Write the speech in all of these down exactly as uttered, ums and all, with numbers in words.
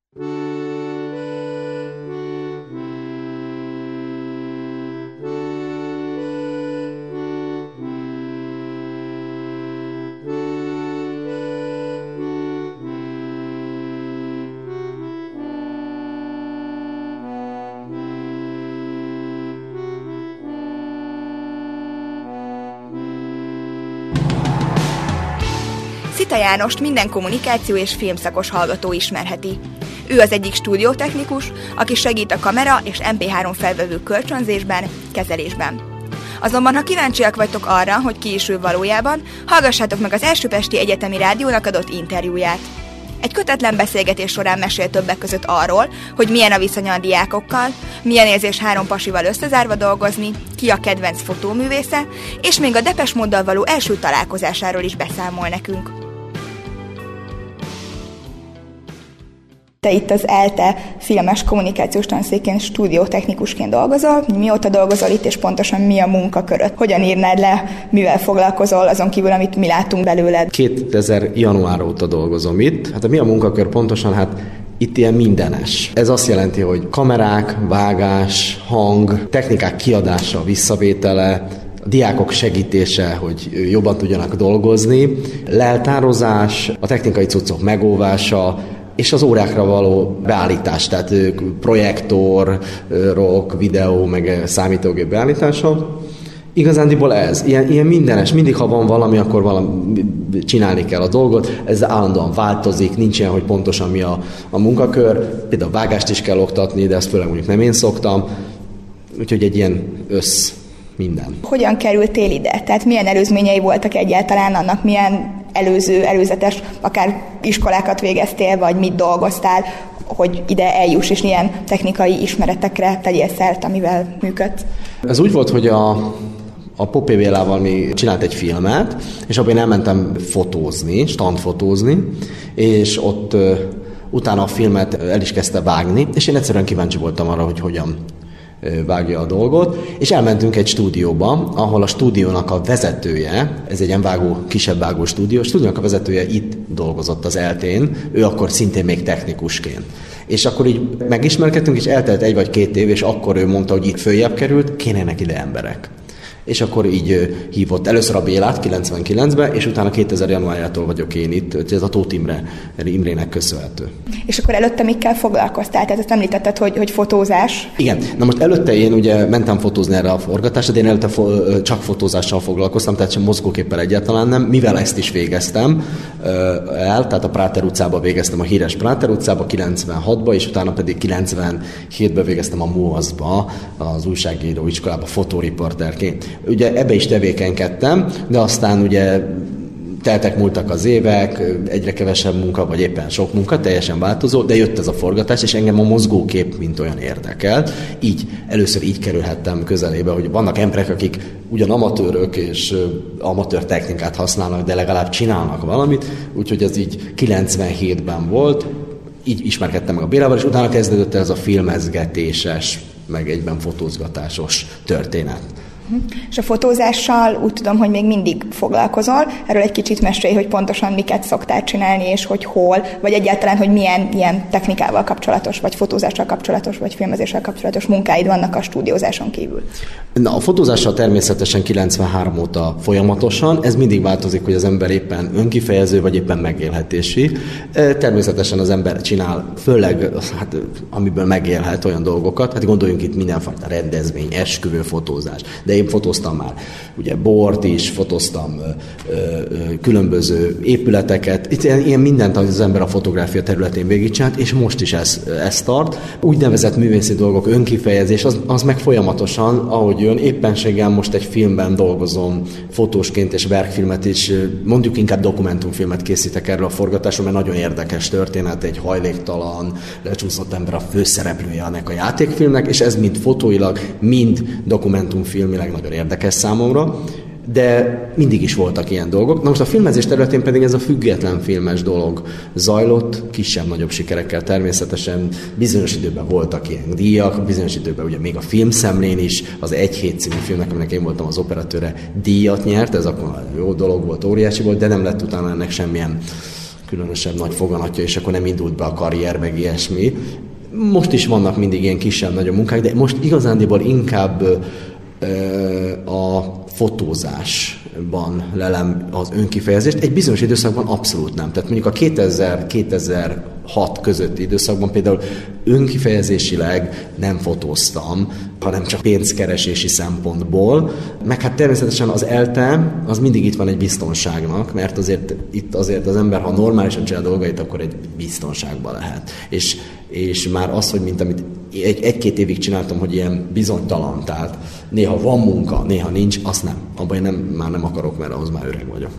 Szita Jánost minden kommunikáció és filmszakos hallgató ismerheti. Ő az egyik stúdiótechnikus, aki segít a kamera és em pé három felvevő kölcsönzésben, kezelésben. Azonban, ha kíváncsiak vagytok arra, hogy ki is ő valójában, hallgassátok meg az Ersőpesti Egyetemi Rádiónak adott interjúját. Egy kötetlen beszélgetés során mesél többek között arról, hogy milyen a viszonya a diákokkal, milyen érzés három pasival összezárva dolgozni, ki a kedvenc fotóművésze, és még a Depeche Móddal való első találkozásáról is beszámol nekünk. Te itt az ELTE filmes kommunikációs tanszékén stúdiótechnikusként dolgozol. Mióta dolgozol itt, és pontosan mi a munkaköröd? Hogyan írnád le, mivel foglalkozol, azon kívül, amit mi látunk belőled? kétezer január óta dolgozom itt. Hát mi a munkakör pontosan? Hát itt ilyen mindenes. Ez azt jelenti, hogy kamerák, vágás, hang, technikák kiadása, visszavétele, a diákok segítése, hogy jobban tudjanak dolgozni, leltározás, a technikai cuccok megóvása, és az órákra való beállítás, tehát projektorok, videó, meg számítógép beállítása. Igazándiból ez, ilyen, ilyen mindenes, mindig ha van valami, akkor valami, csinálni kell a dolgot, ez állandóan változik, nincs ilyen, hogy pontosan mi a, a munkakör, például vágást is kell oktatni, de ezt főleg mondjuk nem én szoktam, úgyhogy egy ilyen össz minden. Hogyan kerültél ide? Tehát milyen előzményei voltak egyáltalán annak, milyen előző, előzetes, akár iskolákat végeztél, vagy mit dolgoztál, hogy ide eljuss, és ilyen technikai ismeretekre tegyél szert, amivel működsz? Ez úgy volt, hogy a, a Popé Bélával mi csinált egy filmet, és abban én elmentem fotózni, standfotózni, és ott uh, utána a filmet el is kezdte vágni, és én egyszerűen kíváncsi voltam arra, hogy hogyan vágja a dolgot, és elmentünk egy stúdióba, ahol a stúdiónak a vezetője, ez egy ilyen vágó, kisebb vágó stúdió, a stúdiónak a vezetője itt dolgozott az eltén, ő akkor szintén még technikusként. És akkor így megismerkedtünk, és eltelt egy vagy két év, és akkor ő mondta, hogy itt följebb került, kénének ide emberek. És akkor így hívott először a Bélát kilencvenkilencben, és utána kétezer januárjától vagyok én itt, ez a Tóth Imre, Imrének köszönhető. És akkor előtte mikkel foglalkoztál? Tehát ezt említetted, hogy, hogy fotózás. Igen, na most előtte én ugye mentem fotózni erre a forgatásra, de én előtte fo- csak fotózással foglalkoztam, tehát sem mozgóképpel egyáltalán nem, mivel ezt is végeztem el, tehát a Práter utcába végeztem, a híres Práter utcába kilencvenhatban, és utána pedig kilencvenhétben végeztem a MUASZ-ba, az újságíró iskolába fotóriporterként. Ugye ebbe is tevékenykedtem, de aztán ugye teltek múltak az évek, egyre kevesebb munka, vagy éppen sok munka, teljesen változó, de jött ez a forgatás, és engem a mozgókép mint olyan érdekelt. Így, először így kerülhettem közelébe, hogy vannak emberek, akik ugyan amatőrök és amatőr technikát használnak, de legalább csinálnak valamit, úgyhogy ez így kilencvenhétben volt, így ismerkedtem meg a Bélával, és utána kezdődött ez a filmezgetéses, meg egyben fotózgatásos történet. És a fotózással úgy tudom, hogy még mindig foglalkozol. Erről egy kicsit mesélj, hogy pontosan miket szoktál csinálni, és hogy hol, vagy egyáltalán, hogy milyen ilyen technikával kapcsolatos, vagy fotózással kapcsolatos, vagy filmezéssel kapcsolatos munkáid vannak a stúdiózáson kívül. Na, a fotózással természetesen kilencvenhárom óta folyamatosan, ez mindig változik, hogy az ember éppen önkifejező, vagy éppen megélhetési. Természetesen az ember csinál, főleg, hát, amiből megélhet olyan dolgokat, hát gondoljunk itt mindenfajta rendezvény, esküvő, fotózás, de én fotóztam már ugye bort is, fotóztam ö, ö, különböző épületeket, itt ilyen, ilyen mindent, amit az ember a fotográfia területén végigcsinált, és most is ez, ez tart. Úgynevezett művészi dolgok, önkifejezés, az, az meg folyamatosan, ahogy jön, éppenséggel most egy filmben dolgozom fotósként, és verkfilmet is, mondjuk inkább dokumentumfilmet készítek erről a forgatásról, mert nagyon érdekes történet, egy hajléktalan, lecsúszott ember a főszereplője ennek a játékfilmnek, és ez mind fotóilag, mind dokumentumfilmileg nagyon érdekes számomra, de mindig is voltak ilyen dolgok. Na most a filmezés területén pedig ez a független filmes dolog zajlott, kisebb-nagyobb sikerekkel természetesen. Bizonyos időben voltak ilyen díjak, bizonyos időben ugye még a Filmszemlén is, az Egy hét című filmnek, aminek én voltam az operatőre, díjat nyert, ez akkor jó dolog volt, óriási volt, de nem lett utána ennek semmilyen különösebb nagy foganatja, és akkor nem indult be a karrier, meg ilyesmi. Most is vannak mindig ilyen kisebb-nagyobb munkák, de most igazándiból inkább ö, a fotózásban lelem az önkifejezést. Egy bizonyos időszakban abszolút nem. Tehát mondjuk a kétezer-kétezer-hat közötti időszakban például önkifejezésileg nem fotóztam, hanem csak pénzkeresési szempontból. Meg hát természetesen az ELTE, az mindig itt van egy biztonságnak, mert azért itt azért az ember, ha normálisan csinál dolgait, akkor egy biztonságban lehet. És, és már az, hogy mint amit egy, egy-két évig csináltam, hogy ilyen bizonytalan, tehát néha van munka, néha nincs, azt nem. Abban én nem, már nem akarok, mert ahhoz már öreg vagyok.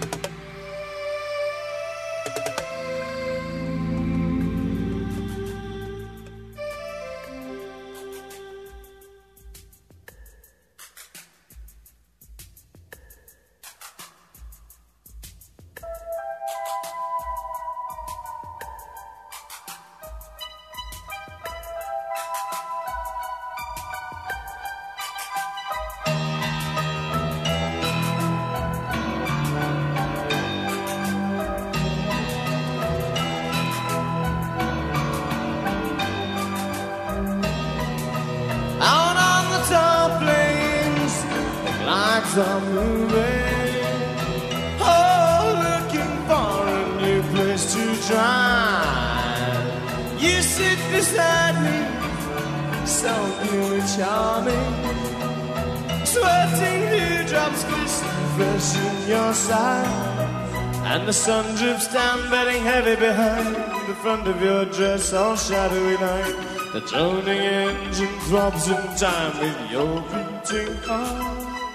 Are moving, oh, looking for a new place to try. You sit beside me, so newly charming, sweating dewdrops glisten fresh in your side, and the sun drips down, bedding heavy behind the front of your dress, all shadowy night. The droning engine throbs in time with your beating heart.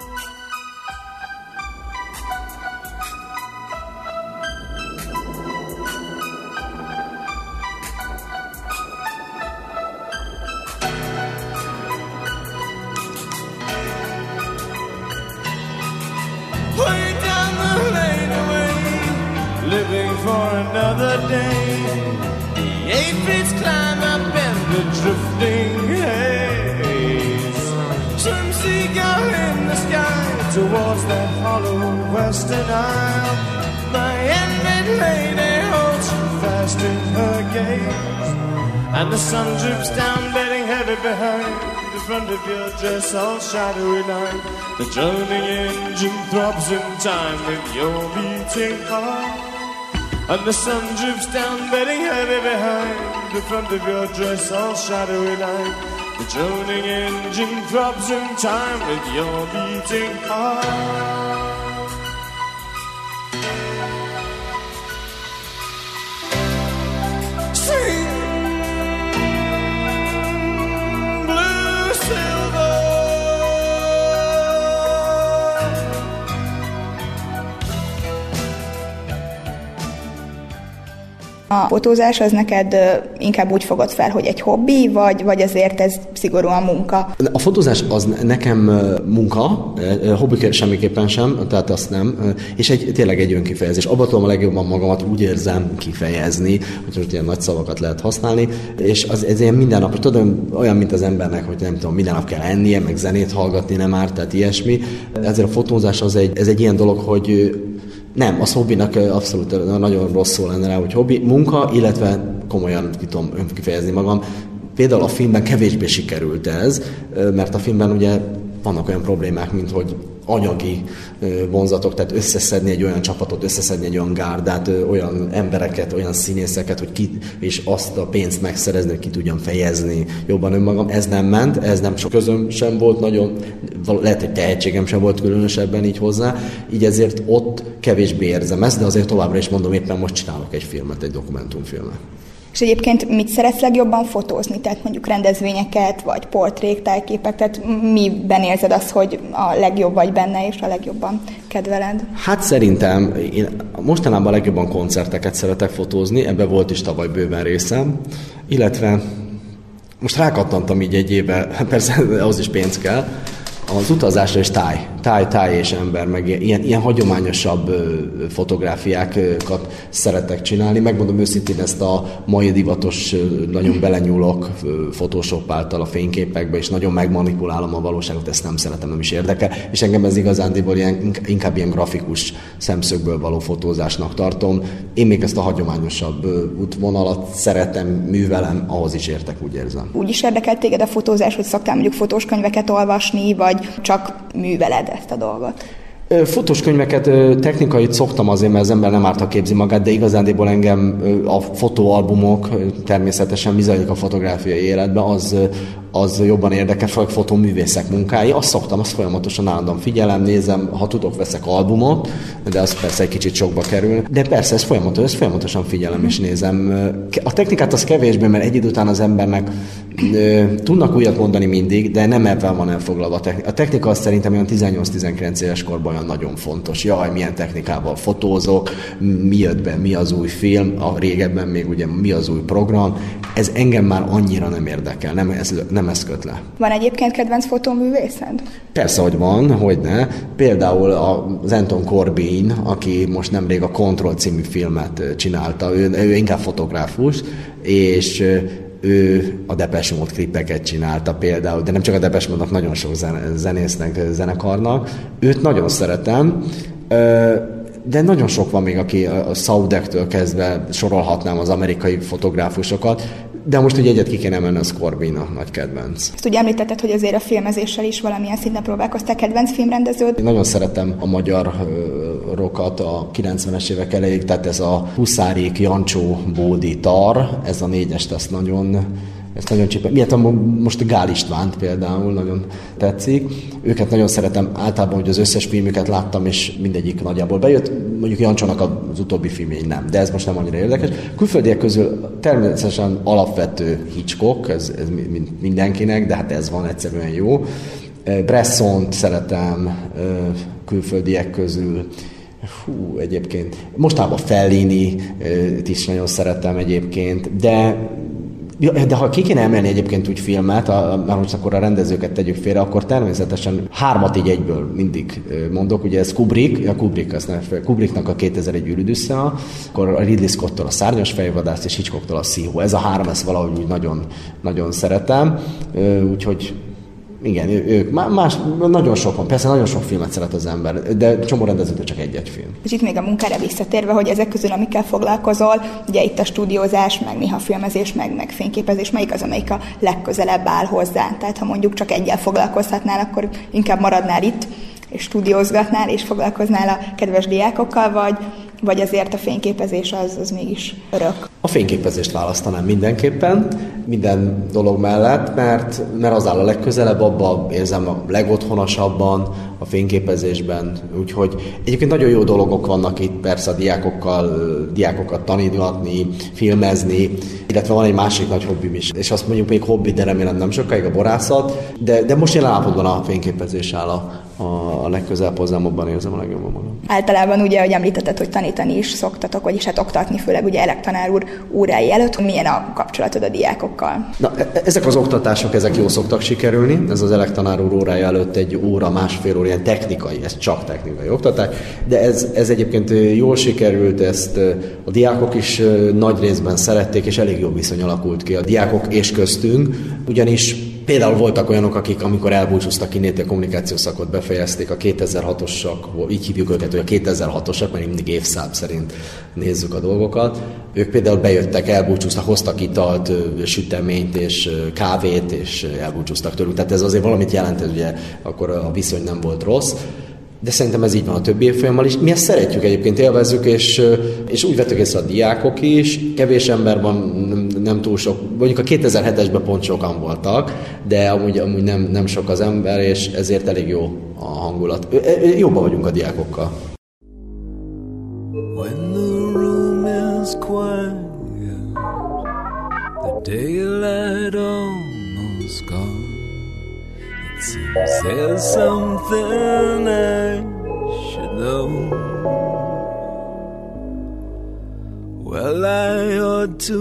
Living for another day. The aphids climb up in the drifting haze. Swim seagull in the sky towards that hollow western isle. My envied lady holds you fast in her gaze, and the sun drips down, bedding heavy behind the front of your dress, all shadowy night. The droning engine throbs in time with your beating heart. And the sun drips down, bedding heavy behind the front of your dress, all shadowy night. The droning engine throbs in time with your beating heart. Sing, blue silver. A fotózás az neked inkább úgy fogod fel, hogy egy hobbi, vagy, vagy azért ez szigorúan munka? A fotózás az nekem munka, hobbi semmiképpen sem, tehát azt nem, és egy, tényleg egy önkifejezés. Abban tudom a legjobban magamat úgy érzem kifejezni, hogy most ilyen nagy szavakat lehet használni, és az, ez ilyen mindennapos, tudom, olyan, mint az embernek, hogy nem tudom, minden nap kell ennie, meg zenét hallgatni nem árt, tehát ilyesmi. Ezért a fotózás az egy, ez egy ilyen dolog, hogy nem, az hobbinak abszolút nagyon rosszul lenne rá, hogy hobbi, munka, illetve komolyan tudom önkifejezni magam. Például a filmben kevésbé sikerült ez, mert a filmben ugye vannak olyan problémák, mint hogy anyagi vonzatok, tehát összeszedni egy olyan csapatot, összeszedni egy olyan gárdát, olyan embereket, olyan színészeket, hogy ki, és azt a pénzt megszerezni, hogy ki tudjam fejezni jobban önmagam. Ez nem ment, ez nem sok közöm sem volt nagyon, lehet, hogy tehetségem sem volt különösebben így hozzá, így ezért ott kevésbé érzem ezt, de azért továbbra is mondom, éppen most csinálok egy filmet, egy dokumentumfilmet. És egyébként mit szeretsz legjobban fotózni? Tehát mondjuk rendezvényeket, vagy portrék, tájképek, tehát miben érzed azt, hogy a legjobb vagy benne, és a legjobban kedveled? Hát szerintem én mostanában a legjobban koncerteket szeretek fotózni, ebben volt is tavaly bőven részem, illetve most rákattantam így egy éve, persze ahhoz is pénz kell, Az utazásra is táj, táj, táj és ember, meg ilyen, ilyen hagyományosabb fotográfiákat szeretek csinálni. Megmondom őszintén, ezt a mai divatos, nagyon belenyúlok Photoshop által a fényképekbe, és nagyon megmanipulálom a valóságot, ezt nem szeretem, nem is érdekel, és engem ez igazándiból ilyen, inkább ilyen grafikus szemszögből való fotózásnak tartom. Én még ezt a hagyományosabb útvonalat szeretem, művelem, ahhoz is értek, úgy érzem. Úgy is érdekelt téged a fotózás, hogy szoktál mondjuk fotós könyveket olvasni, vagy csak műveled ezt a dolgot? Fotós könyveket, technikait szoktam azért, mert az ember nem árta képzi magát, de igazándiból engem a fotóalbumok, természetesen mi zajlik a fotográfiai életben, az, az jobban érdekel, főleg fotóművészek munkái. Azt szoktam, azt folyamatosan állandóan figyelem, nézem, ha tudok, veszek albumot, de az persze egy kicsit sokba kerül. De persze, ez folyamatos, ezt folyamatosan figyelem és nézem. A technikát az kevésbé, mert egy idő után az embernek tudnak újat mondani mindig, de nem ebben van elfoglalva a technika. A technika az szerintem olyan tizennyolc-tizenkilenc éves korban olyan nagyon fontos. Jaj, milyen technikával fotózok, mi jött be, mi az új film, a régebben még ugye mi az új program. Ez engem már annyira nem érdekel, nem ez, nem ez köt le. Van egyébként kedvenc fotóművészed? Persze, hogy van, hogyne. Például az Anton Corbijn, aki most nemrég a Control című filmet csinálta, ő, ő inkább fotográfus, és ő a Depeche Mode klipeket csinálta például, de nem csak a Depeche Mode-nak, nagyon sok zenésznek, zenekarnak. Őt nagyon szeretem, de nagyon sok van még, aki a Saudektől kezdve sorolhatnám az amerikai fotográfusokat, de most ugye egyet ki kéne menni, az Corbijn a nagy kedvenc. Ezt ugye említetted, hogy azért a filmezéssel is valamilyen szinten próbálkoztál, kedvenc filmrendeződ? Én nagyon szeretem a magyar rokat a kilencvenes évek elejéig, tehát ez a Huszárék, Jancsó, Bódi, Tar, ez a négyest, ezt nagyon... Ezt nagyon csípem. Miért most Gál Istvánt például nagyon tetszik. Őket nagyon szeretem, általában, hogy az összes filmüket láttam, és mindegyik nagyjából bejött. Mondjuk Jancsónak az utóbbi filmjei nem, de ez most nem annyira érdekes. Külföldiek közül természetesen alapvető Hitchcock, ez, ez mindenkinek, de hát ez van, egyszerűen jó. Bressont szeretem külföldiek közül. Hú, egyébként. Mostában Fellini-t is nagyon szeretem egyébként, de de ha ki kéne emelni egyébként úgy filmet, már most akkor a rendezőket tegyük félre, akkor természetesen hármat így egyből mindig mondok. Ugye ez Kubrick, a Kubrick, azt nem, Kubricknak a kétezer-egy űrűd össze, akkor a Ridley Scott-tól a Szárnyas fejvadász és Hitchcocktól a Szíhó. Ez a három, ezt valahogy úgy nagyon, nagyon szeretem. Úgyhogy igen, ők, más, nagyon sok van, persze nagyon sok filmet szeret az ember, de csomó rendezőtől csak egy-egy film. És itt még a munkára visszatérve, hogy ezek közül, amikkel foglalkozol, ugye itt a stúdiózás, meg néha filmezés, meg, meg fényképezés, melyik az, amelyik a legközelebb áll hozzá? Tehát ha mondjuk csak egyel foglalkozhatnál, akkor inkább maradnál itt, és stúdiózgatnál, és foglalkoznál a kedves diákokkal, vagy, vagy azért a fényképezés az, az mégis örök? A fényképezést választanám mindenképpen, minden dolog mellett, mert, mert az áll a legközelebb, abban érzem a legotthonosabban a fényképezésben, úgyhogy egyébként nagyon jó dolgok vannak itt, persze a diákokkal, diákokat tanítgatni, filmezni, illetve van egy másik nagy hobbim is, és azt mondjuk még hobbi, de remélem nem sokáig a borászat, de, de most jelen állapotban a fényképezés áll a, a, a legközelebb hozzám, abban érzem a legjobban magam. Általában ugye, hogy említetted, hogy tanítani is szoktatok, vagyis hát oktatni, főleg ugye elektanár úr órái előtt, milyen a kapcsolatod a diákokkal? Na, ezek az oktatások, ezek jól szoktak sikerülni, ez az elektanár úr órája előtt egy óra, másfél óra, ilyen technikai, ez csak technikai oktatás, de ez, ez egyébként jól sikerült, ezt a diákok is nagy részben szerették, és elég jó viszony alakult ki a diákok és köztünk, ugyanis például voltak olyanok, akik amikor elbúcsúztak innét, a kommunikációs szakot befejezték, a kétezer-hatosak, így hívjuk őket, hogy a kétezer-hatosak, mert mindig évszám szerint nézzük a dolgokat. Ők például bejöttek, elbúcsúztak, hoztak italt, süteményt és kávét, és elbúcsúztak tőlük. Tehát ez azért valamit jelent, hogy ugye akkor a viszony nem volt rossz. De szerintem ez így van a többi évfolyammal is. Mi ezt szeretjük egyébként, élvezzük, és, és úgy vettük észre a diákok is. Kevés ember van, nem, nem túl sok. Mondjuk a kétezer-hetesben pont sokan voltak, de amúgy, amúgy nem, nem sok az ember, és ezért elég jó a hangulat. Jobban vagyunk a diákokkal. When the room is quiet, the daylight almost gone. Seems there's something I should know. Well, I ought to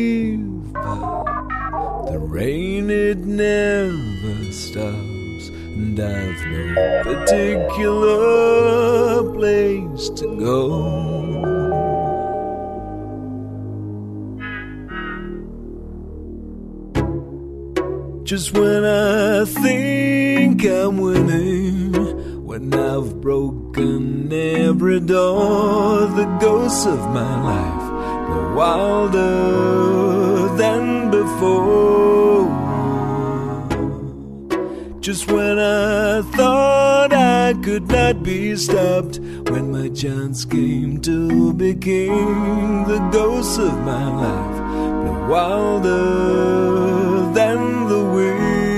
leave, but the rain, it never stops. and I've no particular place to go. Just when I think I'm winning, when I've broken every door, the ghosts of my life grow wilder than before. Just when I thought I could not be stopped, when my chance came to be king, the ghosts of my life grow wilder than the wind.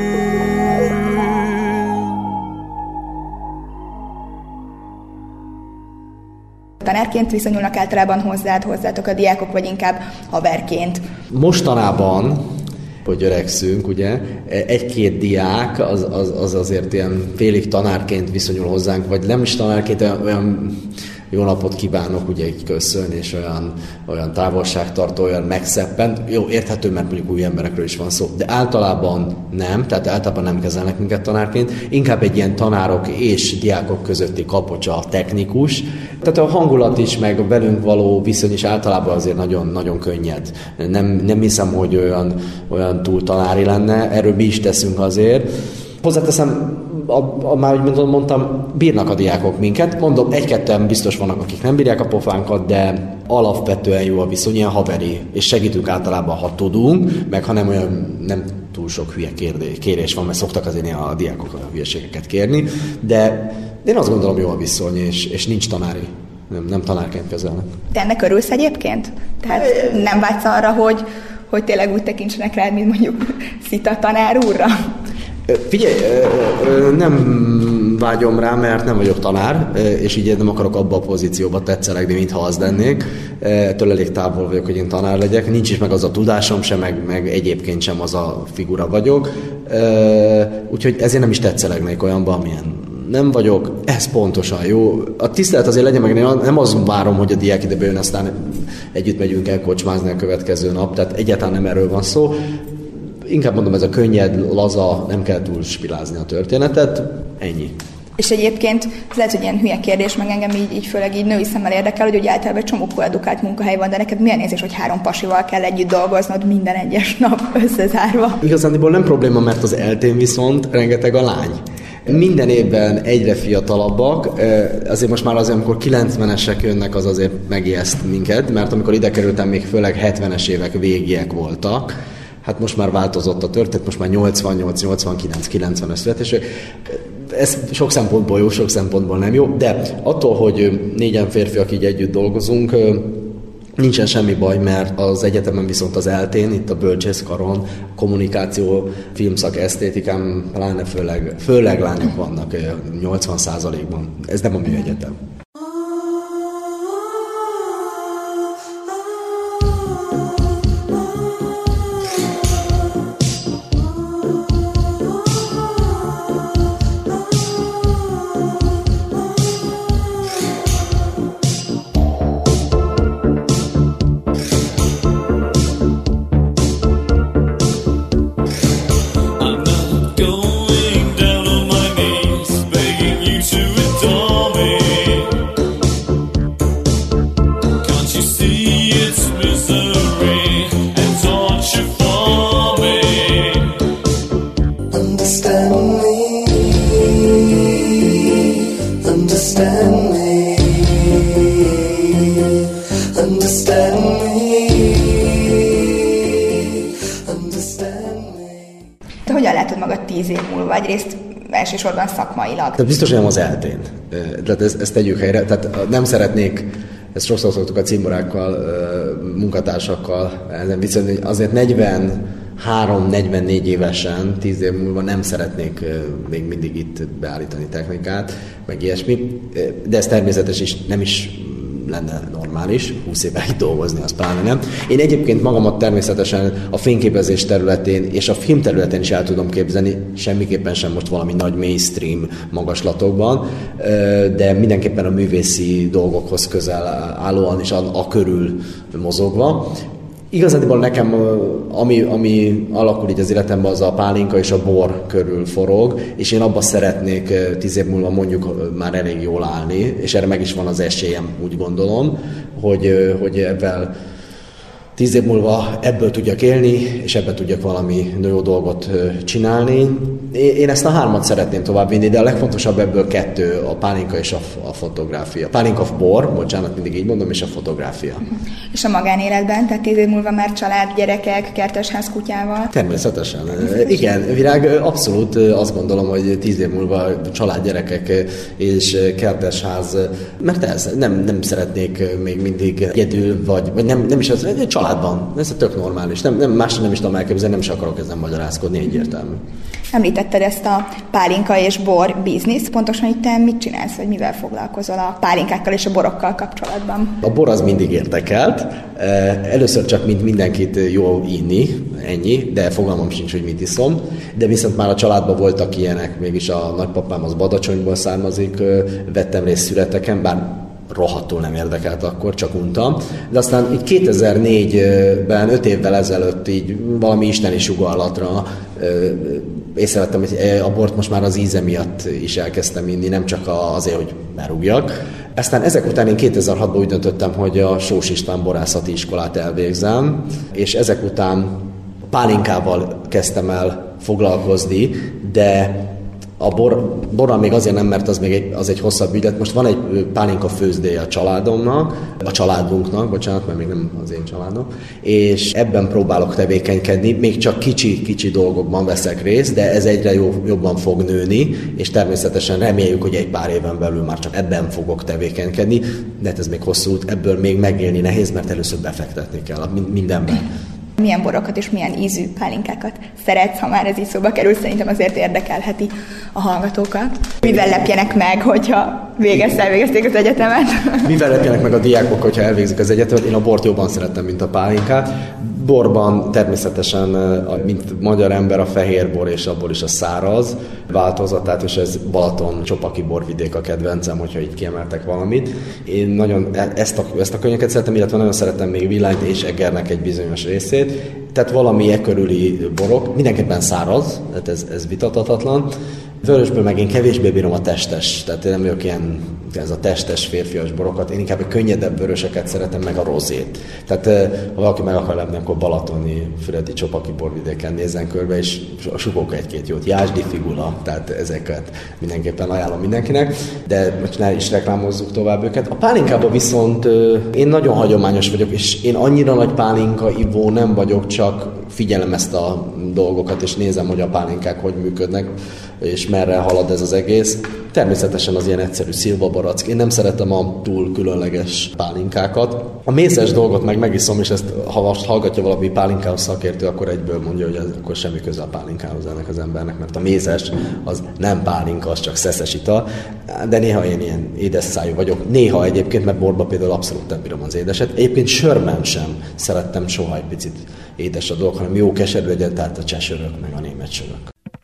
Tanárként viszonyulnak általában hozzád, hozzátok a diákok, vagy inkább haverként? Mostanában, hogy öregszünk, ugye, egy-két diák az, az, az azért ilyen félig tanárként viszonyul hozzánk, vagy nem is tanárként, olyan, olyan jó napot kívánok, ugye így köszön, és olyan, olyan távolságtartó, olyan megszeppent. Jó, érthető, mert mondjuk új emberekről is van szó, de általában nem, tehát általában nem kezelnek minket tanárként. Inkább egy ilyen tanárok és diákok közötti kapocsa technikus. Tehát a hangulat is, meg a velünk való viszony is általában azért nagyon, nagyon könnyed. Nem, nem hiszem, hogy olyan, olyan túl tanári lenne, erről mi is teszünk azért. Hozzáteszem, a, a, már úgy mondtam, bírnak a diákok minket. Mondom, egy-ketten biztos vannak, akik nem bírják a pofánkat, de alapvetően jó a viszony, ilyen haveri, és segítünk általában, ha tudunk, meg ha nem olyan, nem túl sok hülye kérdés, kérés van, mert szoktak azért a diákok a hülyeségeket kérni, de én azt gondolom, jó a viszony, és, és nincs tanári. Nem, nem tanárként kezelnek. Te ennek örülsz egyébként? Tehát nem vágysz arra, hogy, hogy tényleg úgy tekintsenek rád, mint mondjuk Szita tanár úrra? Figyelj, nem vágyom rá, mert nem vagyok tanár, és így nem akarok abba a pozícióba tetszelegni, mintha az lennék. Ettől elég távol vagyok, hogy én tanár legyek. Nincs is meg az a tudásom sem, meg, meg egyébként sem az a figura vagyok. Úgyhogy ezért nem is tetszelegnék olyanban, amilyen nem vagyok. Ez pontosan jó. A tisztelet azért legyen meg, nem azon várom, hogy a diák ide bejön, aztán együtt megyünk el kocsmázni a következő nap. Tehát egyáltalán nem erről van szó. Inkább mondom, ez a könnyed, laza, nem kell túl spilázni a történetet, ennyi. És egyébként ez lehet, hogy ilyen hülye kérdés, meg engem így, így főleg így női szemmel érdekel, hogy ugye általában egy csomó edukált munkahely van, de neked milyen érzés, hogy három pasival kell együtt dolgoznod minden egyes nap összezárva? Igazániból nem probléma, mert az eltén viszont rengeteg a lány. Minden évben egyre fiatalabbak, azért most már azért, amikor kilencvenesek jönnek, az azért megijeszt minket, mert amikor ide kerültem, még főleg hetvenes évek végiek voltak. Hát most már változott a történet, most már nyolcvannyolc, nyolcvankilenc, kilencvenes születések. Ez sok szempontból jó, sok szempontból nem jó, de attól, hogy négyen férfiak így együtt dolgozunk, nincsen semmi baj, mert az egyetemen viszont az eltén, itt a bölcsészkaron, kommunikáció, filmszak, esztétikám, pláne főleg, főleg lányok vannak nyolcvan százalékban. Ez nem a műegyetem. Egyrészt elsősorban szakmailag. Tehát biztos, hogy nem az eltén. Tehát ezt, ezt tegyük helyre. Tehát nem szeretnék, ezt sokszor szoktuk a cimborákkal, munkatársakkal viszont azért negyvenhárom negyvennégy évesen, tíz év múlva nem szeretnék még mindig itt beállítani technikát, meg ilyesmi. De ez természetes is, nem is lenne normális, húsz éve itt dolgozni, az pláne nem. Én egyébként magamat természetesen a fényképezés területén és a film területén is el tudom képzelni, semmiképpen sem most valami nagy mainstream magaslatokban, de mindenképpen a művészi dolgokhoz közel állóan és a, a körül mozogva. Igazándiból nekem, ami, ami alakul így az életemben, az a pálinka és a bor körül forog, és én abba szeretnék tíz év múlva mondjuk már elég jól állni, és erre meg is van az esélyem, úgy gondolom, hogy, hogy ebben tíz év múlva ebből tudjak élni, és ebből tudjak valami jó dolgot csinálni. Én ezt a hármat szeretném továbbvinni, de a legfontosabb ebből kettő, a pálinka és a, a fotográfia. A pálinka bor, bocsánat, mindig így mondom, és a fotográfia. És a magánéletben, tehát tíz év múlva már család, gyerekek, kertesház kutyával? Természetesen. Igen, Virág, abszolút azt gondolom, hogy tíz év múlva család, gyerekek és kertesház, mert ez, nem, nem szeretnék még mindig egyedül, vagy, vagy nem, nem is az, egy családban. Ez tök normális. Nem, nem, másra nem is tudom elképzelni, nem is akarok ezen magyarázkodni, egyértelmű. Említetted ezt a pálinka és bor bizniszt, pontosan itt te mit csinálsz, vagy mivel foglalkozol a pálinkákkal és a borokkal kapcsolatban? A bor az mindig érdekelt. Először csak mint mindenkit jó inni, ennyi, de fogalmam sincs, hogy mit iszom. De viszont már a családban voltak ilyenek, mégis a nagypapám az Badacsonyból származik, vettem részt születeken, bár rohadtul nem érdekelt akkor, csak untam. De aztán így kétezer-négyben, öt évvel ezelőtt így valami isteni sugallatra észrevettem, hogy a bort most már az íze miatt is elkezdtem inni, nem csak azért, hogy berúgjak. Aztán ezek után én kétezer-hatban úgy döntöttem, hogy a Sós István borászati iskolát elvégzem, és ezek után pálinkával kezdtem el foglalkozni, de a bor, borral még azért nem, mert az még egy, az egy hosszabb ügylet. Most van egy pálinka főzdéje a családomnak, a családunknak, bocsánat, mert még nem az én családom, és ebben próbálok tevékenykedni, még csak kicsi-kicsi dolgokban veszek részt, de ez egyre jobban fog nőni, és természetesen reméljük, hogy egy pár éven belül már csak ebben fogok tevékenykedni, de ez még hosszú út, ebből még megélni nehéz, mert először befektetni kell mindenben. Milyen borokat és milyen ízű pálinkákat szeretsz, ha már ez így szóba kerül, szerintem azért érdekelheti a hallgatókat. Mivel lepjenek meg, hogyha végezte, elvégezték az egyetemet? Mivel lepjenek meg a diákok, hogyha elvégzik az egyetemet? Én a bort jobban szerettem, mint a pálinkát. Borban természetesen, mint magyar ember, a fehér bor és abból is a száraz változatát, és ez Balaton, Csopaki borvidék a kedvencem, hogyha így kiemeltek valamit. Én nagyon ezt a, ezt a könnyeket szeretem, illetve nagyon szeretem még Villányt és Egernek egy bizonyos részét. Tehát valami e körüli borok, mindenképpen száraz, tehát ez, ez vitathatatlan. Vörösből meg én kevésbé bírom a testes, tehát én nem vagyok ilyen, ez a testes férfias borokat, én inkább a könnyedebb vöröseket szeretem, meg a rozét. Tehát ha valaki meg akar lenni, akkor balatoni, füredi, Csopaki borvidéken nézzen körbe, és sugok egy-két jót. Jásdi Figula, tehát ezeket mindenképpen ajánlom mindenkinek, de most ne is reklámozzuk tovább őket. A pálinkában viszont én nagyon hagyományos vagyok, és én annyira nagy pálinka ivó nem vagyok, csak figyelem ezt a dolgokat, és nézem, hogy a pálinkák hogy működnek, és merre halad ez az egész. Természetesen az ilyen egyszerű szilvabarack. Én nem szeretem a túl különleges pálinkákat. A mézes dolgot meg megiszom, és ezt, ha most hallgatja valami pálinkához szakértő, akkor egyből mondja, hogy ez akkor semmi köze a pálinkához ennek az embernek, mert a mézes az nem pálinka, az csak szeszes ital. De néha én ilyen édes szájú vagyok. Néha egyébként, mert borba például abszolút nem bírom az édeset. Egyébként sörben sem szerettem soha egy picit édes a dolog, hanem jó keserű legyen, tehát a cseh sörök, meg a német sörök.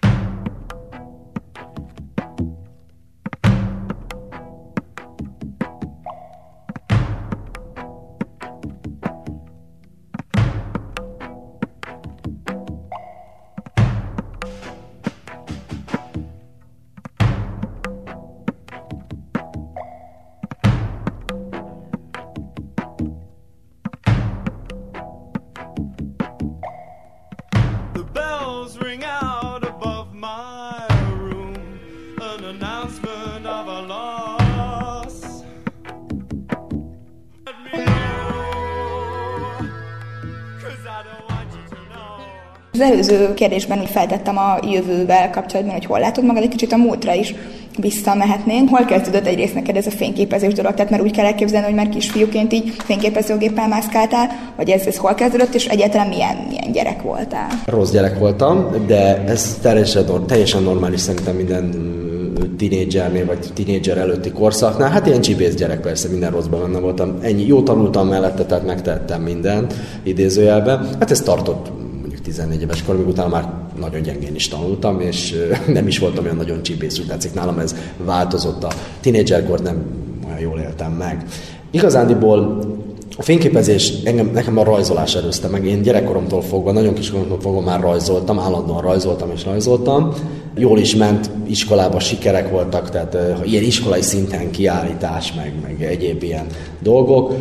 Az előző kérdésben úgy feltettem a jövővel kapcsolatban, hogy hol látod magad, egy kicsit a múltra is visszamehetnénk. Hol kezdődött egyrészt neked ez a fényképezés dolog? Tehát mert úgy kell elképzelni, hogy már kisfiúként így fényképezőgéppel mászkáltál, vagy ez, ez hol kezdődött, és egyáltalán milyen, milyen gyerek voltál? Rossz gyerek voltam, de ez teljesen, teljesen normális szerintem minden tínédzsernél, vagy tínédzser előtti korszaknál. Hát ilyen csibész gyerek, persze, minden rosszban benne voltam. Ennyi, jó tanultam mellette, tehát megtettem mindent idézőjelben. Hát ez tartott tizennégy éves korig, utána már nagyon gyengén is tanultam, és nem is voltam olyan nagyon csibész, úgy látszik, nálam ez változott. A tínédzserkort nem olyan jól éltem meg. Igazándiból a fényképezés, engem, nekem a rajzolás előzte meg. Én gyerekkoromtól fogva, nagyon kiskoromtól fogva már rajzoltam, állandóan rajzoltam és rajzoltam. Jól is ment, iskolában sikerek voltak, tehát uh, ilyen iskolai szinten kiállítás, meg, meg egyéb ilyen dolgok.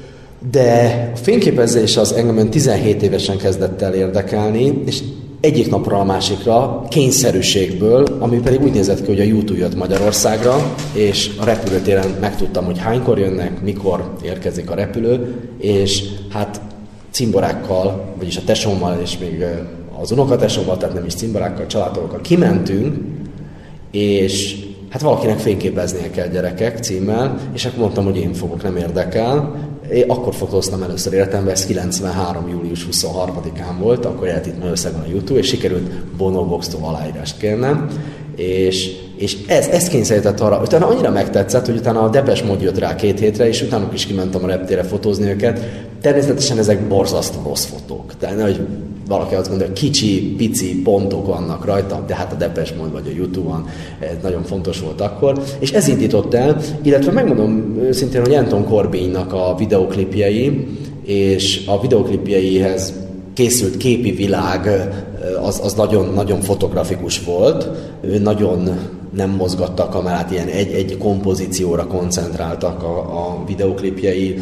De a fényképezés az engem tizenhét évesen kezdett el érdekelni, és egyik napra a másikra kényszerűségből, ami pedig úgy nézett ki, hogy a YouTube jött Magyarországra, és a repülőtéren megtudtam, hogy hánykor jönnek, mikor érkezik a repülő, és hát cimborákkal, vagyis a tesómmal, és még az unokatesómmal, tehát nem is cimborákkal, családtagokkal kimentünk, és hát valakinek fényképeznie kell gyerekek címmel, és akkor mondtam, hogy én fogok, nem érdekel. Én akkor fotóztam először életemben, ez kilencvenhárom július huszonharmadikán volt, akkor járt itt Magyarországon a YouTube, és sikerült Bono Box-tól aláírást kérnem, és, és ez, ez kényszerített arra, utána annyira megtetszett, hogy utána a Depeche Mode jött rá két hétre, és utána is kimentem a reptére fotózni őket. Természetesen ezek borzasztó rossz fotók. Tehát, hogy valaki azt gondolja, kicsi, pici pontok vannak rajta, de hát a Depeche Mode vagy a YouTube-on ez nagyon fontos volt akkor. És ez indított el, illetve megmondom szintén, hogy Anton Corbijnnak a videoklipjei, és a videoklipjeihez készült képi világ az, az nagyon, nagyon fotografikus volt. Ő nagyon nem mozgatta a kamerát, ilyen egy, egy kompozícióra koncentráltak a, a videoklipjei,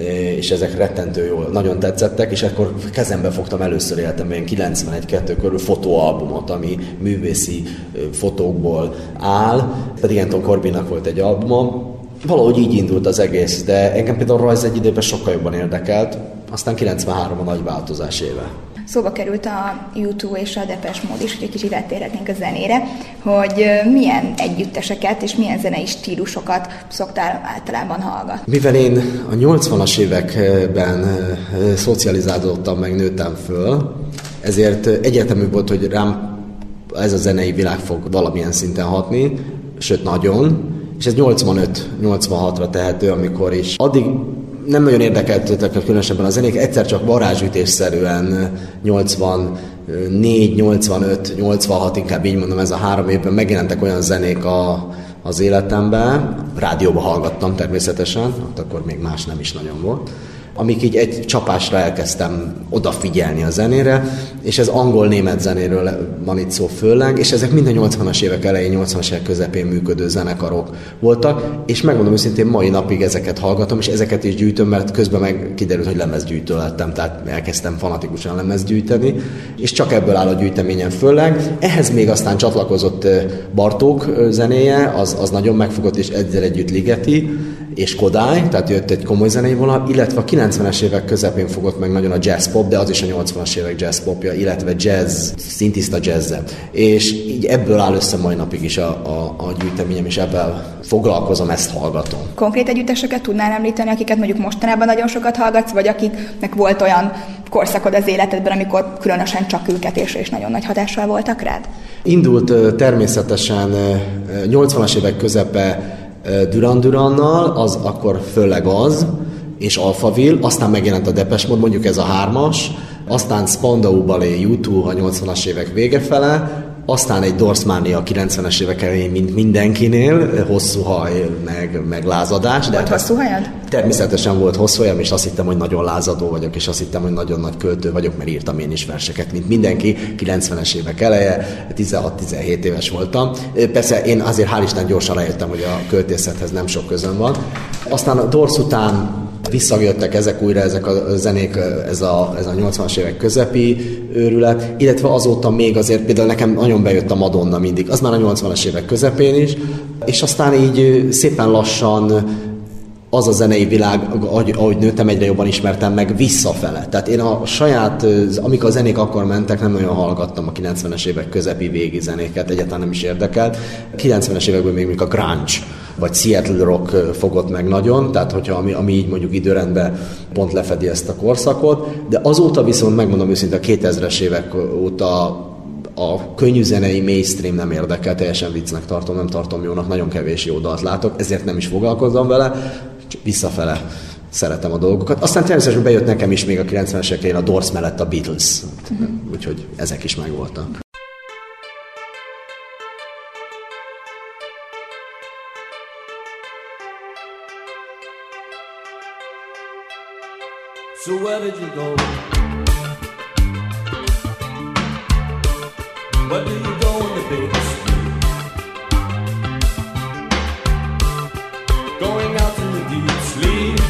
és ezek rettentő jól, nagyon tetszettek, és akkor kezembe fogtam először életemben kilencvenegy kettő körül fotóalbumot, ami művészi fotókból áll, pedig Anton Corbijnak volt egy albuma. Valahogy így indult az egész, de engem például a rajz egy időben sokkal jobban érdekelt, aztán kilencvenhárom a nagy változás éve. Szóba került a YouTube és a Depeche Mode is, hogy egy kicsit áttérhetnénk a zenére, hogy milyen együtteseket és milyen zenei stílusokat szoktál általában hallgatni. Mivel én a nyolcvanas években szocializálódtam, meg nőttem föl, ezért egyértelmű volt, hogy rám ez a zenei világ fog valamilyen szinten hatni, sőt nagyon, és ez nyolcvanöt nyolcvanhatra tehető, amikor is addig nem nagyon érdekeltek különösebben a zenék, egyszer csak varázsütésszerűen nyolcvannégy, nyolcvanöt, nyolcvanhat, inkább így mondom, ez a három évben megjelentek olyan zenék a, az életemben, rádióba hallgattam természetesen, akkor még más nem is nagyon volt, amik így egy csapásra elkezdtem odafigyelni a zenére, és ez angol-német zenéről van itt szó főleg, és ezek mind a nyolcvanas évek elején, nyolcvanas évek közepén működő zenekarok voltak, és megmondom őszintén, mai napig ezeket hallgatom, és ezeket is gyűjtöm, mert közben meg kiderült, hogy lemezgyűjtő lettem, tehát elkezdtem fanatikusan lemezgyűjteni, és csak ebből áll a gyűjteményem főleg. Ehhez még aztán csatlakozott Bartók zenéje, az, az nagyon megfogott, és ezzel együtt Ligeti, és Kodály, tehát jött egy komoly zenei vonal, illetve a kilencvenes évek közepén fogott meg nagyon a jazz pop, de az is a nyolcvanas évek jazz popja, illetve jazz, szintiszta jazz-e. És így ebből áll össze mai napig is a, a, a gyűjteményem, és ebből foglalkozom, ezt hallgatom. Konkrét együtteseket tudnál említeni, akiket mondjuk mostanában nagyon sokat hallgatsz, vagy akiknek volt olyan korszakod az életedben, amikor különösen csak őket és, és nagyon nagy hatással voltak rád? Indult természetesen nyolcvanas évek közepe Duran Durannal, az akkor főleg az, és Alphaville, aztán megjelent a Depeche Mode, mondjuk ez a hármas, aztán Spandau Ballet U kettő a nyolcvanas évek vége fele, aztán egy Dorsmania a kilencvenes évek elején, mint mindenkinél, hosszú haj, meg, meg lázadás. Volt de hosszú hajad? Természetesen volt hosszú hajam, és azt hittem, hogy nagyon lázadó vagyok, és azt hittem, hogy nagyon nagy költő vagyok, mert írtam én is verseket, mint mindenki. kilencvenes évek eleje, tizenhat-tizenhét éves voltam. Persze én azért hál' Isten gyorsan rájöttem, hogy a költészethez nem sok közöm van. Aztán a Dorsz után visszajöttek ezek újra, ezek a zenék, ez a, ez a nyolcvanas évek közepi őrület, illetve azóta még azért például nekem nagyon bejött a Madonna mindig, az már a nyolcvanas évek közepén is, és aztán így szépen lassan az a zenei világ, ahogy, ahogy nőttem, egyre jobban ismertem meg visszafele. Tehát én a saját, amikor a zenék akkor mentek, nem nagyon hallgattam a kilencvenes évek közepi végi zenéket, egyáltalán nem is érdekelt. kilencvenes években még mondjuk a grunge, vagy Seattle rock fogott meg nagyon, tehát hogyha ami, ami így mondjuk időrendben pont lefedi ezt a korszakot, de azóta viszont megmondom őszintén a kétezres évek óta a könnyű zenei mainstream nem érdekel, teljesen viccnek tartom, nem tartom jónak, nagyon kevés jó dalt látok, ezért nem is foglalkozom vele, csak visszafele szeretem a dolgokat. Aztán természetesen bejött nekem is még a kilencvenes évekén a Doors mellett a Beatles, úgyhogy ezek is megvoltak. So where did you go? Where do you go in the big street? Going out in the deep sleep.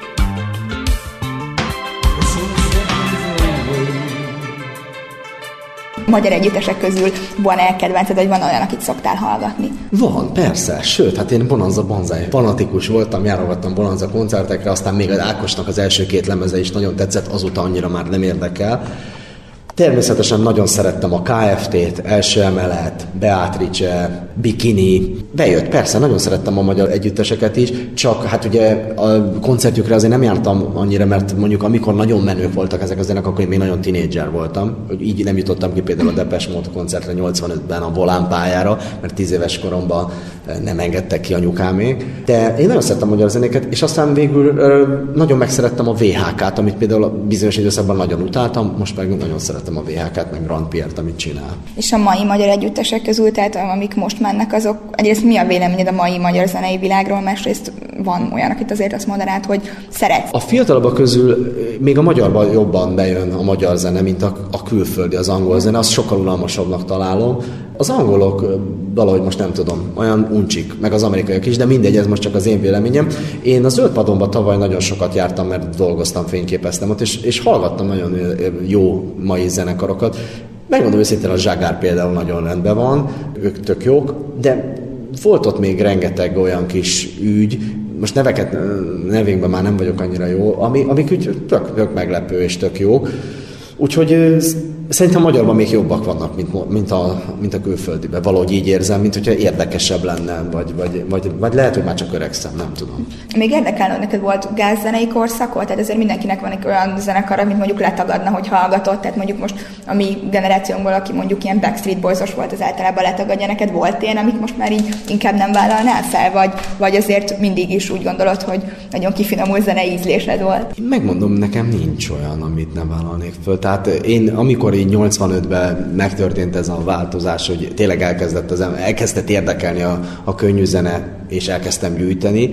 Magyar együttesek közül van-e kedvenced, vagy van olyan, akit szoktál hallgatni? Van, persze. Sőt, hát én Bonanza Banzai fanatikus voltam, járogattam Bonanza koncertekre, aztán még az Ákosnak az első két lemeze is nagyon tetszett, azóta annyira már nem érdekel. Természetesen nagyon szerettem a ká ef té-t, Első Emelet, Beatrice, Bikini. Bejött, persze, nagyon szerettem a magyar együtteseket is, csak hát ugye a koncertjükre azért nem jártam annyira, mert mondjuk amikor nagyon menők voltak ezek a zenek, akkor én még nagyon tinédzser voltam. Így nem jutottam ki például a Depeche Mode koncertre nyolcvanötben a Volán pályára, mert tíz éves koromban nem engedtek ki anyukámék. De én nagyon szerettem a magyar zenéket, és aztán végül nagyon megszerettem a vé há ká-t, amit például bizonyos időszakban nagyon utáltam, most meg nagyon szeretem a vé há ká-t, meg Grand Pierre-t, amit csinál. És a mai magyar együttesek közül, tehát amik most mennek, azok, egyrészt mi a véleményed a mai magyar zenei világról, másrészt van olyan, akit azért azt mondanád, hogy szeretsz. A fiatalabbak közül még a magyarban jobban bejön a magyar zene, mint a, a külföldi, az angol zene, azt sokkal unalmasabbnak találom. Az angolok valahogy most nem tudom, olyan uncsik, meg az amerikaiak is, de mindegy, ez most csak az én véleményem. Én a Zöld Padonban tavaly nagyon sokat jártam, mert dolgoztam, fényképeztem ott, és, és hallgattam nagyon jó mai zenekarokat. Megmondom őszintén, a Zságár például nagyon rendben van, ők tök jók, de volt ott még rengeteg olyan kis ügy, most neveket, nevénkben már nem vagyok annyira jó, ami, amik úgy tök, tök meglepő és tök jó. Úgyhogy szerintem magyarban még jobbak vannak, mint, mint, a, mint a külföldiben. Valahogy így érzem, mint hogyha érdekesebb lenne, vagy, vagy, vagy, vagy lehet, hogy már csak öregszem, nem tudom. Még érdekelne, hogy neked volt gázzenei korszakot? Tehát azért mindenkinek van egy olyan zenekar, amit mondjuk letagadna, hogy hallgatott. Tehát mondjuk most a mi generációnkból, aki mondjuk ilyen Backstreet Boys-os volt, az általában letagadja. Neked volt ilyen, amit most már így inkább nem vállalnál fel? Vagy, vagy azért mindig is úgy gondolod, hogy nagyon kifinomult zenei ízlésed volt? Én megmondom, nekem nincs olyan, amit nem vállalnék föl. Tehát én, amikor így nyolcvanötben megtörtént ez a változás, hogy tényleg elkezdett, az, elkezdett érdekelni a, a könnyű zene, és elkezdtem gyűjteni.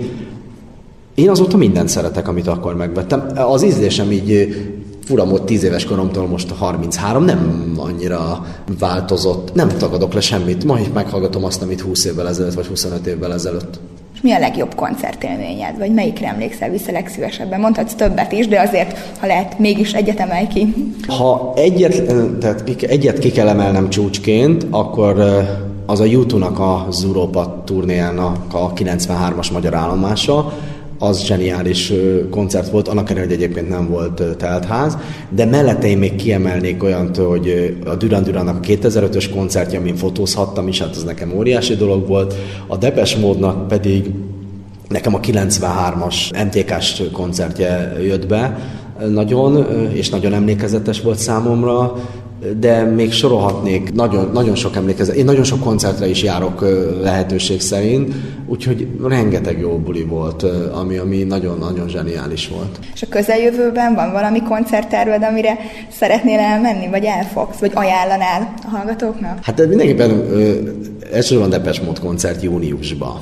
Én azóta mindent szeretek, amit akkor megvettem. Az ízlésem így furamod tíz éves koromtól most a harminchárom, nem annyira változott, nem tagadok le semmit. Ma is meghallgatom azt, amit húsz évvel ezelőtt, vagy huszonöt évvel ezelőtt. És mi a legjobb koncertélményed, vagy melyikre emlékszel vissza legszívesebben? Mondhatsz többet is, de azért, ha lehet, mégis egyet emelj ki. Ha egyet, tehát egyet ki kell emelnem csúcsként, akkor az a U kettőnek az Európa turnéjának a kilencvenhármas magyar állomása, az zseniális koncert volt, annak ellenére, hogy egyébként nem volt teltház, de mellette én még kiemelnék olyant, hogy a Duran Durannak a kétezer-ötös koncertje, amin fotózhattam is, hát az nekem óriási dolog volt, a Depeche Mode-nak pedig nekem a kilencvenhármas em té ká-s koncertje jött be nagyon, és nagyon emlékezetes volt számomra, de még sorolhatnék, nagyon, nagyon sok emlékezet. Én nagyon sok koncertre is járok lehetőség szerint, úgyhogy rengeteg jó buli volt, ami, ami nagyon-nagyon zseniális volt. És a közeljövőben van valami koncertterved, amire szeretnél elmenni, vagy elfogsz, vagy ajánlanál a hallgatóknak? Hát mindenképpen elsősorban Depeche Mode koncert júniusban.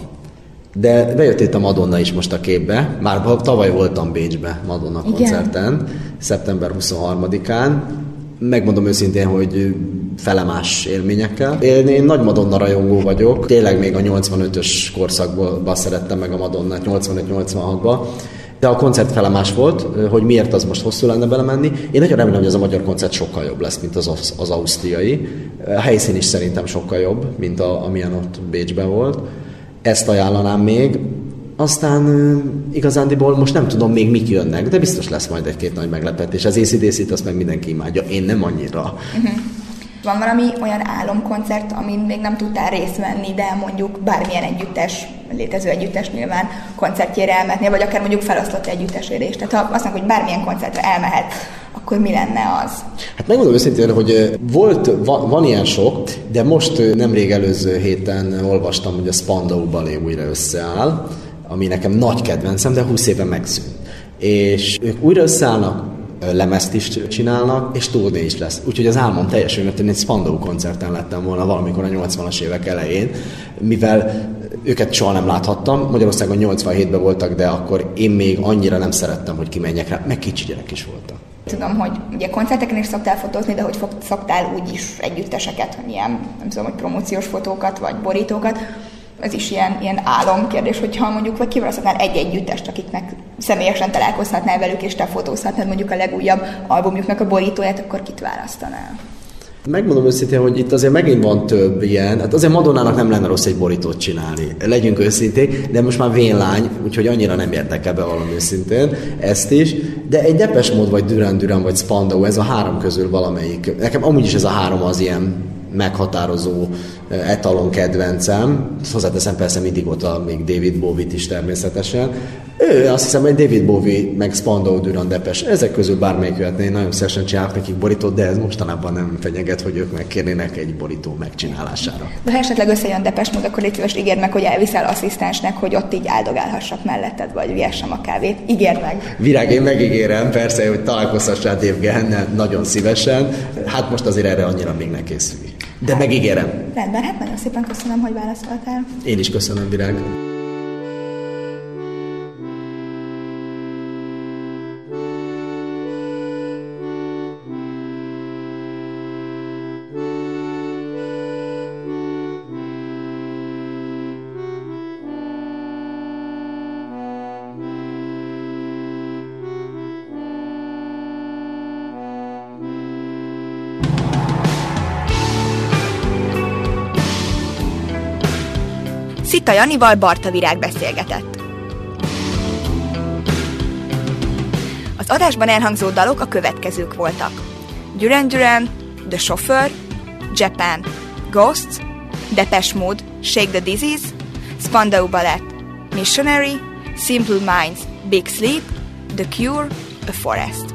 De bejött itt a Madonna is most a képbe. Már tavaly voltam Bécsbe Madonna koncerten, igen, szeptember huszonharmadikán. Megmondom őszintén, hogy felemás élményekkel. Én, én nagy Madonna rajongó vagyok. Tényleg még a nyolcvanötös korszakban szerettem meg a Madonnát, nyolcvanöt-nyolcvanhatban. De a koncert felemás volt, hogy miért az most hosszú lenne belemenni. Én nagyon remélem, hogy ez a magyar koncert sokkal jobb lesz, mint az, az ausztriai. A helyszín is szerintem sokkal jobb, mint a, amilyen ott Bécsben volt. Ezt ajánlanám még. Aztán uh, igazándiból most nem tudom még mik jönnek, de biztos lesz majd egy-két nagy meglepetés. Az á cé dé cét azt meg mindenki imádja, én nem annyira. Uh-huh. Van valami olyan álomkoncert, amin még nem tudtál részt venni, de mondjuk bármilyen együttes, létező együttes nyilván koncertjére elmehetnél, vagy akár mondjuk feloszlott együttesére is. Tehát ha azt mondjuk, hogy bármilyen koncertre elmehet, akkor mi lenne az? Hát megmondom őszintén, hogy volt, van, van ilyen sok, de most nemrég előző héten olvastam, hogy a Spandau Ballet újra összeáll, ami nekem nagy kedvencem, de húsz éve megszűnt. És ők újra összeállnak, lemezt is csinálnak, és turné is lesz. Úgyhogy az álmom teljesül, mert én egy Spandau koncerten lettem volna valamikor a nyolcvanas évek elején, mivel őket soha nem láthattam. Magyarországon nyolcvanhétben voltak, de akkor én még annyira nem szerettem, hogy kimenjek rá, meg kicsi gyerek is voltam. Tudom, hogy ugye koncerteken is szoktál fotózni, de hogy szoktál úgy is együtteseket, hogy ilyen, nem tudom, hogy promóciós fotókat, vagy borítókat. Ez is ilyen, ilyen álomkérdés, hogyha mondjuk vagy kiválaszthatnál egy együttest, akiknek személyesen találkozhatnál velük, és te fotózhatnád mondjuk a legújabb albumjuknak a borítóját, akkor kit választanál? Megmondom őszintén, hogy itt azért megint van több ilyen, hát azért Madonnának nem lenne rossz egy borítót csinálni, legyünk őszinték, de most már vénlány, úgyhogy annyira nem értek ebbe valami őszintén, ezt is, de egy Depeche Mode, vagy Duran Duran, vagy Spandau, ez a három közül valamelyik. Nekem amúgy is ez a három az ilyen meghatározó etalon kedvencem. Hozzáteszem persze mindig ott a, még David Bowie-t is természetesen. Ő azt hiszem, hogy David Bowie, meg Spandau, Duran, Depeche, ezek közül bármelyik jöhetné, nagyon szívesen csinálok nekik borítót, de ez mostanában nem fenyeget, hogy ők megkérnének egy borító megcsinálására. De ha esetleg összejön Depeche Mode, akkor légy szíves, ígérd meg, hogy elviszel asszisztensnek, hogy ott így áldogálhassak melletted, vagy viessem a kávét. Ígérd meg. Virág, én megígérem, persze, hogy találkozhassál Dave Gahennel nagyon szívesen. Hát most azért erre annyira még ne készülj. De hát, megígérem. Rendben, hát nagyon szépen köszönöm, hogy válaszoltál. Én is köszönöm, Virág. Szita Janival Barta Virág beszélgetett. Az adásban elhangzó dalok a következők voltak: Duran Duran, The Chauffeur, Japan, Ghosts, Depeche Mode, Shake the Disease, Spandau Ballet, Missionary, Simple Minds, Big Sleep, The Cure, A Forest.